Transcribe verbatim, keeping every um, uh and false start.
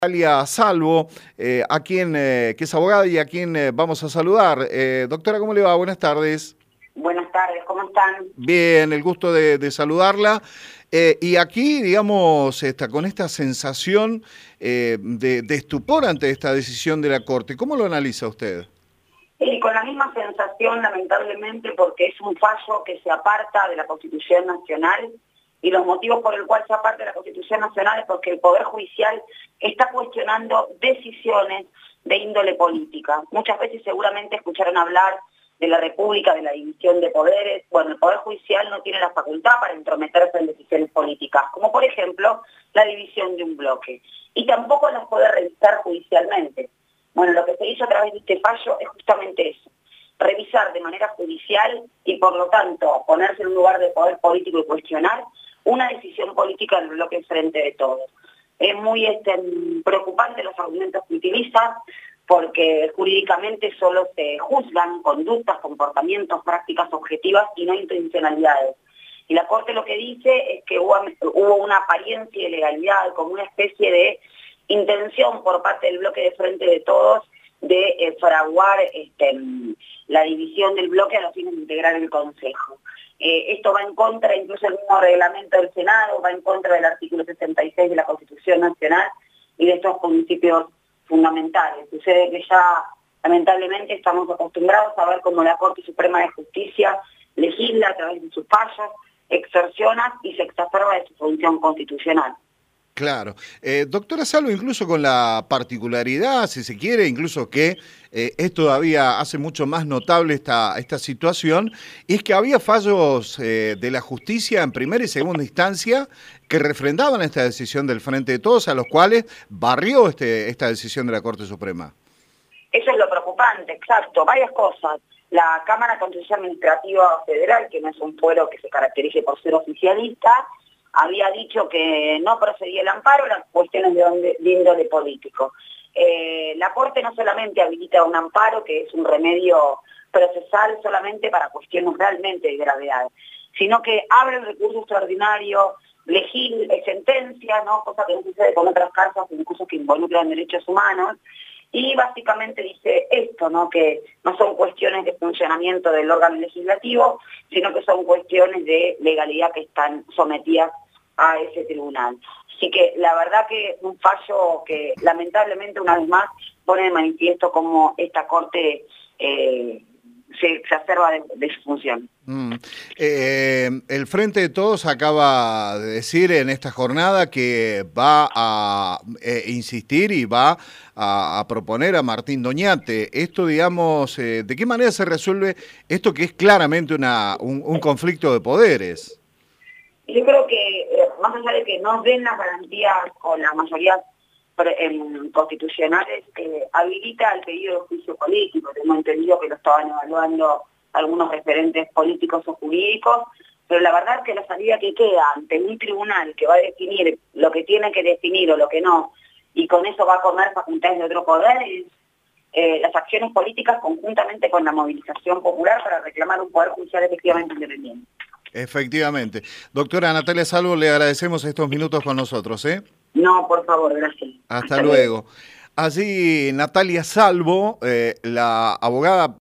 Natalia Salvo, eh, a quien, eh, que es abogada y a quien eh, vamos a saludar. Eh, doctora, ¿cómo le va? Buenas tardes. Buenas tardes, ¿cómo están? Bien, el gusto de, de saludarla. Eh, y aquí, digamos, está, con esta sensación eh, de, de estupor ante esta decisión de la Corte. ¿Cómo lo analiza usted? Y con la misma sensación, lamentablemente, porque es un fallo que se aparta de la Constitución Nacional, y los motivos por el cual se aparta de la Constitución Nacional es porque el Poder Judicial está cuestionando decisiones de índole política. Muchas veces seguramente escucharon hablar de la República, de la división de poderes. Bueno, el Poder Judicial no tiene la facultad para entrometerse en decisiones políticas, como por ejemplo la división de un bloque, y tampoco las puede revisar judicialmente. Bueno, lo que se hizo a través de este fallo es justamente eso, revisar de manera judicial y por lo tanto ponerse en un lugar de poder político y cuestionar una decisión política del bloque Frente de Todos. Es muy este, preocupante los argumentos que utiliza, porque jurídicamente solo se juzgan conductas, comportamientos, prácticas objetivas y no intencionalidades. Y la Corte lo que dice es que hubo, hubo una apariencia de ilegalidad, como una especie de intención por parte del bloque de Frente de Todos de eh, fraguar este, la división del bloque a los fines de integrar el Consejo. Eh, esto va en contra, incluso el mismo reglamento del Senado, va en contra del artículo sesenta y seis de la Constitución Nacional y de estos principios fundamentales. Sucede que ya, lamentablemente, estamos acostumbrados a ver cómo la Corte Suprema de Justicia legisla a través de sus fallos, extorsiona y se exacerba de su función constitucional. Claro. Eh, doctora Salvo, incluso con la particularidad, si se quiere, incluso que eh, es todavía hace mucho más notable esta, esta situación, es que había fallos eh, de la justicia en primera y segunda instancia que refrendaban esta decisión del Frente de Todos, a los cuales barrió este, esta decisión de la Corte Suprema. Eso es lo preocupante, exacto, varias cosas. La Cámara Constitucional Administrativa Federal, que no es un fuero que se caracterice por ser oficialista, había dicho que no procedía el amparo, las cuestiones de, de índole político. Eh, la Corte no solamente habilita un amparo, que es un remedio procesal solamente para cuestiones realmente de gravedad, sino que abre el recurso extraordinario, legisla, sentencia, ¿no? Cosa que no sucede con otras causas, incluso que involucran derechos humanos, y básicamente dice esto, ¿no? Que no son cuestiones de funcionamiento del órgano legislativo, sino que son cuestiones de legalidad que están sometidas a ese tribunal. Así que la verdad que es un fallo que lamentablemente una vez más pone de manifiesto cómo esta Corte eh, se exacerba de, de su función. Mm. Eh, el Frente de Todos acaba de decir en esta jornada que va a eh, insistir y va a, a proponer a Martín Doñate. Esto, digamos, eh, ¿de qué manera se resuelve esto que es claramente una, un, un conflicto de poderes? Yo creo que, eh, más allá de que no den las garantías o las mayorías eh, constitucionales, eh, habilita el pedido de juicio político. Tengo entendido que lo estaban evaluando algunos referentes políticos o jurídicos, pero la verdad es que la salida que queda ante un tribunal que va a definir lo que tiene que definir o lo que no, y con eso va a comer facultades de otro poder, es eh, las acciones políticas conjuntamente con la movilización popular para reclamar un poder judicial efectivamente independiente. Efectivamente. Doctora Natalia Salvo, le agradecemos estos minutos con nosotros, ¿eh? No, por favor, gracias. Hasta, Hasta luego. luego. Allí Natalia Salvo, eh, la abogada